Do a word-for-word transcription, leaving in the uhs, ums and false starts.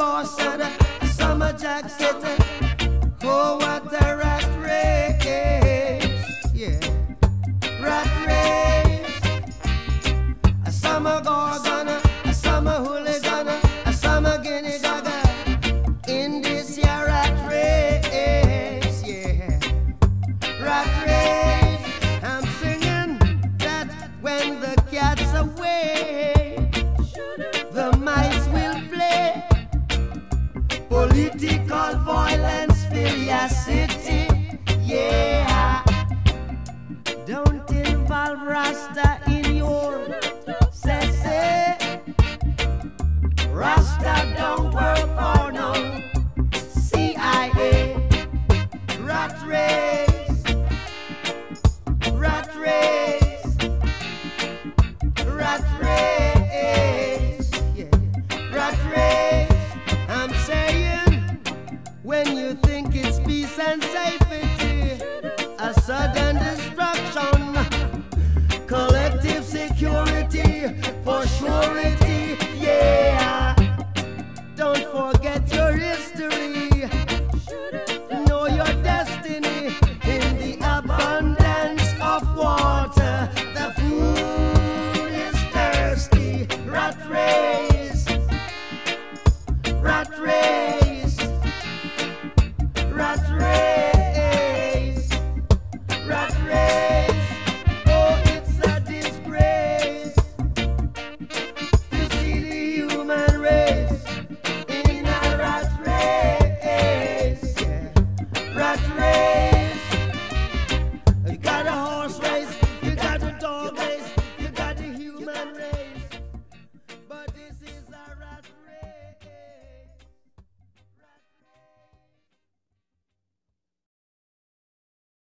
boss said, some a jack said, oh what a rat race, yeah, rat race. Some a gorgon, some a hooligan, some a guinea dagger in this year rat race, yeah, rat race. I'm singing that when the cat's away, the mice will play. Political violence fill your city, yeah. Don't involve Rasta in your say say. Rasta don't work for no C I A. Rat race, rat race, rat race, yeah, rat race. I'm saying, when you think it's peace and safety, a sudden destruction, collective security for surety, yeah. Don't forget your history.